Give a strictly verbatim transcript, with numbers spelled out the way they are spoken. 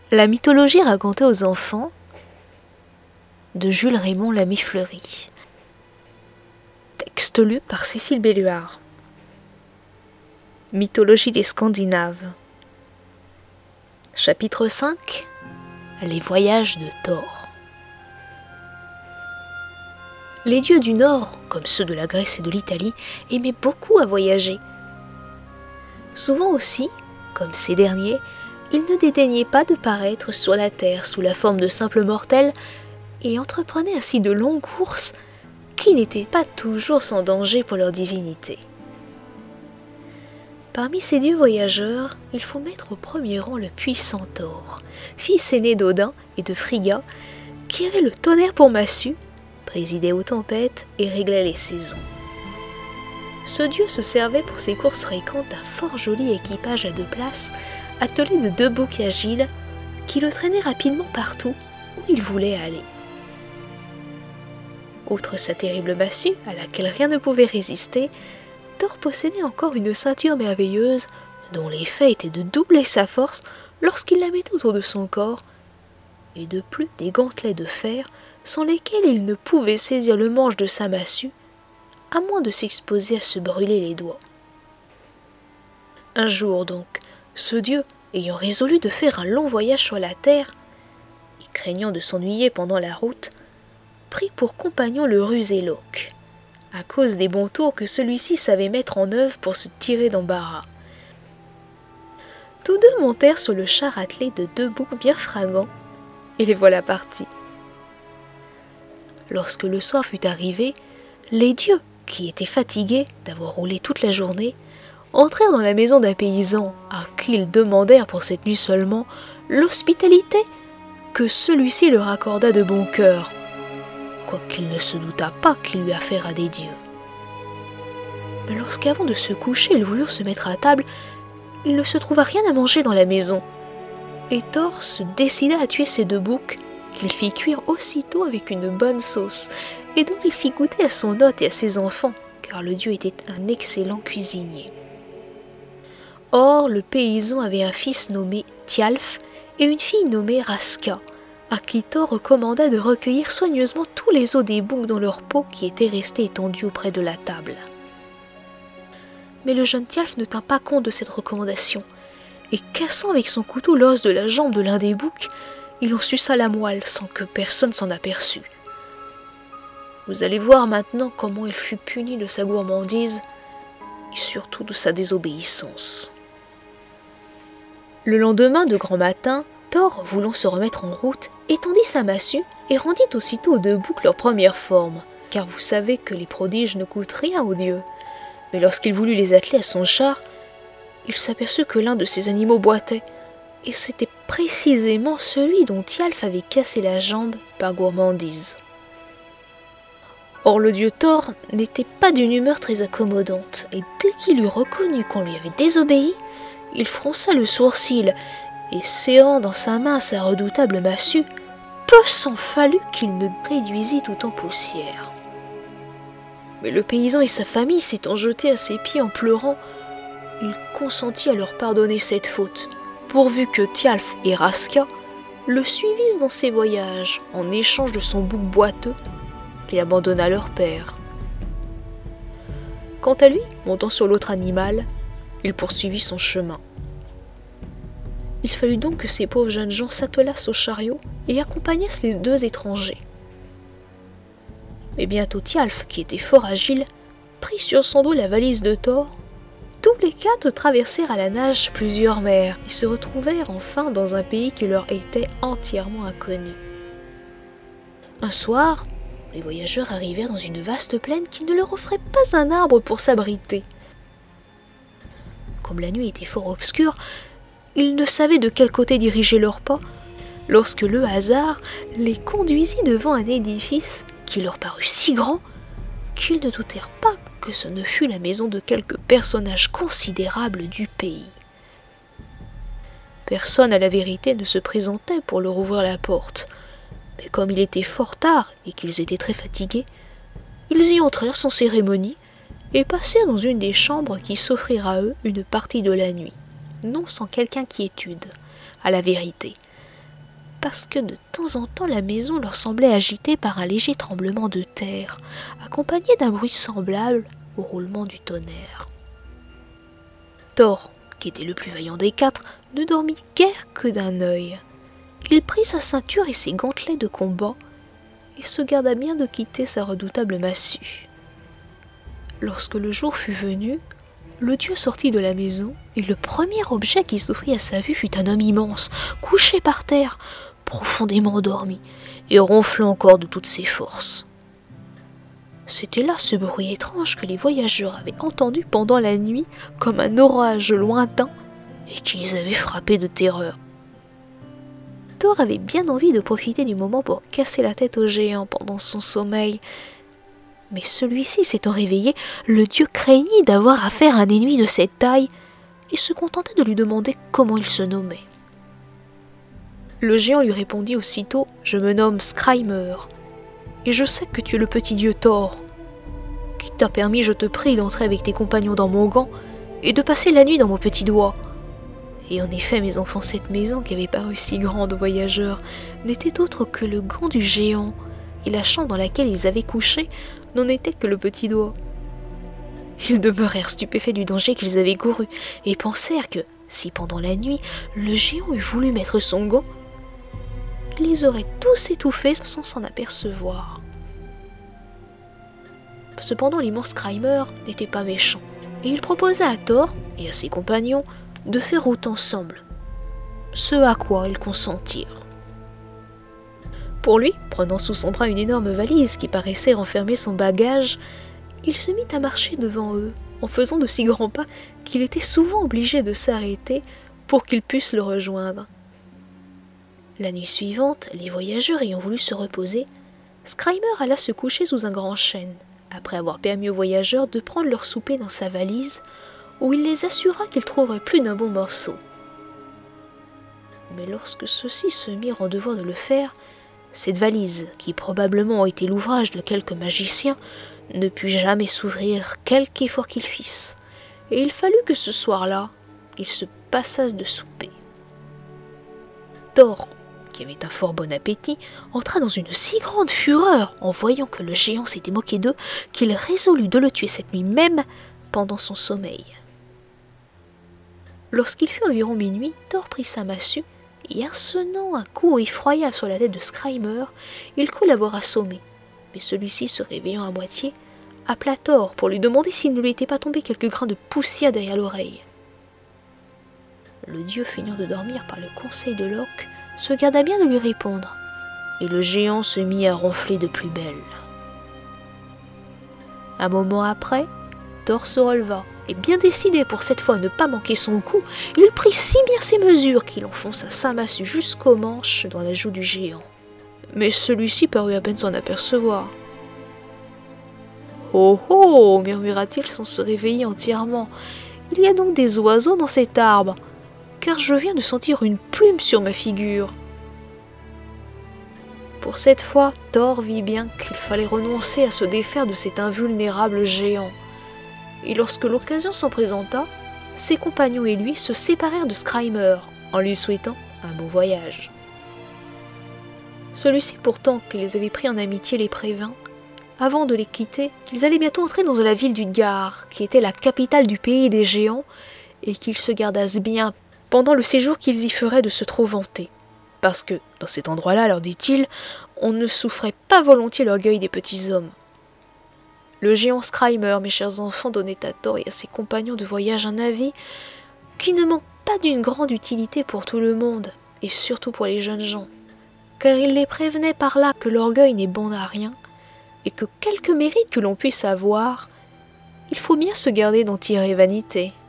La mythologie racontée aux enfants de Jules Raymond Lamy-Fleury. Texte lu par Cécile Belluard. Mythologie des Scandinaves. Chapitre cinq. Les voyages de Thor. Les dieux du Nord, comme ceux de la Grèce et de l'Italie, aimaient beaucoup à voyager. Souvent aussi, comme ces derniers, ils ne dédaignaient pas de paraître sur la terre sous la forme de simples mortels et entreprenaient ainsi de longues courses qui n'étaient pas toujours sans danger pour leur divinité. Parmi ces dieux voyageurs, il faut mettre au premier rang le puissant Thor, fils aîné d'Odin et de Frigga, qui avait le tonnerre pour massue, présidait aux tempêtes et réglait les saisons. Ce dieu se servait pour ses courses fréquentes d'un fort joli équipage à deux places, attelé de deux boucs agiles, qui le traînaient rapidement partout où il voulait aller. Outre sa terrible massue, à laquelle rien ne pouvait résister, Thor possédait encore une ceinture merveilleuse, dont l'effet était de doubler sa force lorsqu'il la mettait autour de son corps, et de plus des gantelets de fer, sans lesquels il ne pouvait saisir le manche de sa massue, à moins de s'exposer à se brûler les doigts. Un jour donc, ce dieu, ayant résolu de faire un long voyage sur la terre, et craignant de s'ennuyer pendant la route, prit pour compagnon le rusé Loke, à cause des bons tours que celui-ci savait mettre en œuvre pour se tirer d'embarras. Tous deux montèrent sur le char attelé de deux boucs bien fringants, et les voilà partis. Lorsque le soir fut arrivé, les dieux, qui étaient fatigués d'avoir roulé toute la journée, entrèrent dans la maison d'un paysan à qui ils demandèrent pour cette nuit seulement l'hospitalité que celui-ci leur accorda de bon cœur, quoiqu'il ne se doutât pas qu'il eût affaire à des dieux. Mais lorsqu'avant de se coucher ils voulurent se mettre à table, il ne se trouva rien à manger dans la maison, et Thor se décida à tuer ces deux boucs, qu'il fit cuire aussitôt avec une bonne sauce, et dont il fit goûter à son hôte et à ses enfants, car le dieu était un excellent cuisinier. Or, le paysan avait un fils nommé Thialf et une fille nommée Raska, à qui Thor recommanda de recueillir soigneusement tous les os des boucs dans leur peau qui étaient restés étendus auprès de la table. Mais le jeune Thialf ne tint pas compte de cette recommandation, et cassant avec son couteau l'os de la jambe de l'un des boucs, il en suça la moelle sans que personne s'en aperçût. Vous allez voir maintenant comment il fut puni de sa gourmandise et surtout de sa désobéissance. Le lendemain de grand matin, Thor, voulant se remettre en route, étendit sa massue et rendit aussitôt aux deux boucs leur première forme, car vous savez que les prodiges ne coûtent rien aux dieux. Mais lorsqu'il voulut les atteler à son char, il s'aperçut que l'un de ces animaux boitait, et c'était précisément celui dont Thialf avait cassé la jambe par gourmandise. Or le dieu Thor n'était pas d'une humeur très accommodante, et dès qu'il eut reconnu qu'on lui avait désobéi, il fronça le sourcil, et serrant dans sa main sa redoutable massue, peu s'en fallut qu'il ne réduisit tout en poussière. Mais le paysan et sa famille s'étant jetés à ses pieds en pleurant, il consentit à leur pardonner cette faute, pourvu que Thialf et Raska le suivissent dans ses voyages, en échange de son bouc boiteux qu'il abandonna à leur père. Quant à lui, montant sur l'autre animal, il poursuivit son chemin. Il fallut donc que ces pauvres jeunes gens s'attelassent au chariot et accompagnassent les deux étrangers. Mais bientôt Thialf, qui était fort agile, prit sur son dos la valise de Thor. Tous les quatre traversèrent à la nage plusieurs mers et se retrouvèrent enfin dans un pays qui leur était entièrement inconnu. Un soir, les voyageurs arrivèrent dans une vaste plaine qui ne leur offrait pas un arbre pour s'abriter. Comme la nuit était fort obscure, ils ne savaient de quel côté diriger leurs pas, lorsque le hasard les conduisit devant un édifice qui leur parut si grand qu'ils ne doutèrent pas que ce ne fût la maison de quelque personnage considérable du pays. Personne, à la vérité, ne se présentait pour leur ouvrir la porte, mais comme il était fort tard et qu'ils étaient très fatigués, ils y entrèrent sans cérémonie et passèrent dans une des chambres qui s'offrirent à eux une partie de la nuit, non sans quelque inquiétude, à la vérité, parce que de temps en temps la maison leur semblait agitée par un léger tremblement de terre, accompagné d'un bruit semblable au roulement du tonnerre. Thor, qui était le plus vaillant des quatre, ne dormit guère que d'un œil. Il prit sa ceinture et ses gantelets de combat, et se garda bien de quitter sa redoutable massue. Lorsque le jour fut venu, le dieu sortit de la maison, et le premier objet qui s'offrit à sa vue fut un homme immense, couché par terre, profondément endormi, et ronflant encore de toutes ses forces. C'était là ce bruit étrange que les voyageurs avaient entendu pendant la nuit comme un orage lointain, et qui les avait frappés de terreur. Thor avait bien envie de profiter du moment pour casser la tête au géant pendant son sommeil, mais celui-ci s'étant réveillé, le dieu craignit d'avoir affaire à un ennemi de cette taille et se contentait de lui demander comment il se nommait. Le géant lui répondit aussitôt « Je me nomme Skrymer, et je sais que tu es le petit dieu Thor. Qui t'a permis, je te prie, d'entrer avec tes compagnons dans mon gant et de passer la nuit dans mon petit doigt. » Et en effet, mes enfants, cette maison qui avait paru si grande aux voyageurs n'était autre que le gant du géant, et la chambre dans laquelle ils avaient couché n'en était que le petit doigt. Ils demeurèrent stupéfaits du danger qu'ils avaient couru, et pensèrent que, si pendant la nuit, le géant eût voulu mettre son gant, il les aurait tous étouffés sans s'en apercevoir. Cependant, l'immense Skrymer n'était pas méchant, et il proposa à Thor et à ses compagnons de faire route ensemble, ce à quoi ils consentirent. Pour lui, prenant sous son bras une énorme valise qui paraissait renfermer son bagage, il se mit à marcher devant eux, en faisant de si grands pas qu'il était souvent obligé de s'arrêter pour qu'ils puissent le rejoindre. La nuit suivante, les voyageurs ayant voulu se reposer, Skrymer alla se coucher sous un grand chêne, après avoir permis aux voyageurs de prendre leur souper dans sa valise, où il les assura qu'ils trouveraient plus d'un bon morceau. Mais lorsque ceux-ci se mirent en devoir de le faire, cette valise, qui probablement était l'ouvrage de quelque magicien, ne put jamais s'ouvrir quelque effort qu'ils fissent, et il fallut que ce soir-là, ils se passassent de souper. Thor, qui avait un fort bon appétit, entra dans une si grande fureur en voyant que le géant s'était moqué d'eux qu'il résolut de le tuer cette nuit même pendant son sommeil. Lorsqu'il fut environ minuit, Thor prit sa massue et insonnant un coup effroyable sur la tête de Skrymer, il crut l'avoir assommé. Mais celui-ci, se réveillant à moitié, appela Thor pour lui demander s'il ne lui était pas tombé quelques grains de poussière derrière l'oreille. Le dieu, feignant de dormir par le conseil de Loke, se garda bien de lui répondre, et le géant se mit à ronfler de plus belle. Un moment après, Thor se releva, et bien décidé pour cette fois à ne pas manquer son coup, il prit si bien ses mesures qu'il enfonça sa massue jusqu'au manche dans la joue du géant. Mais celui-ci parut à peine s'en apercevoir. « Oh oh !» murmura-t-il sans se réveiller entièrement. « Il y a donc des oiseaux dans cet arbre, car je viens de sentir une plume sur ma figure. » Pour cette fois, Thor vit bien qu'il fallait renoncer à se défaire de cet invulnérable géant. Et lorsque l'occasion s'en présenta, ses compagnons et lui se séparèrent de Skrymer en lui souhaitant un bon voyage. Celui-ci pourtant, qui les avait pris en amitié, les prévint, avant de les quitter, qu'ils allaient bientôt entrer dans la ville d'Utgard, qui était la capitale du pays des géants, et qu'ils se gardassent bien pendant le séjour qu'ils y feraient de se trop vanter. Parce que, dans cet endroit-là, leur dit-il, on ne souffrait pas volontiers l'orgueil des petits hommes. Le géant Skrymer, mes chers enfants, donnait à Thor et à ses compagnons de voyage un avis qui ne manque pas d'une grande utilité pour tout le monde, et surtout pour les jeunes gens, car il les prévenait par là que l'orgueil n'est bon à rien, et que quelque mérite que l'on puisse avoir, il faut bien se garder d'en tirer vanité.